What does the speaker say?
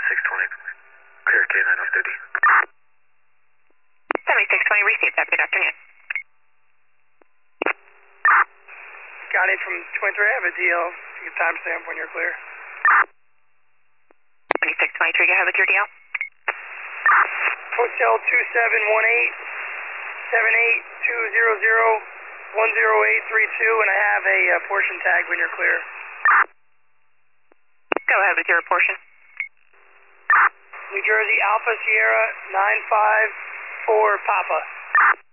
7620, clear K9 off duty. 7620 received that. Good afternoon. Scotty from 23, I have a DL. You can timestamp when you're clear. 2623, go ahead with your deal. Hotel 2718-78200-10832, and I have a portion tag when you're clear. Go ahead with your portion. New Jersey Alpha Sierra 954 Papa.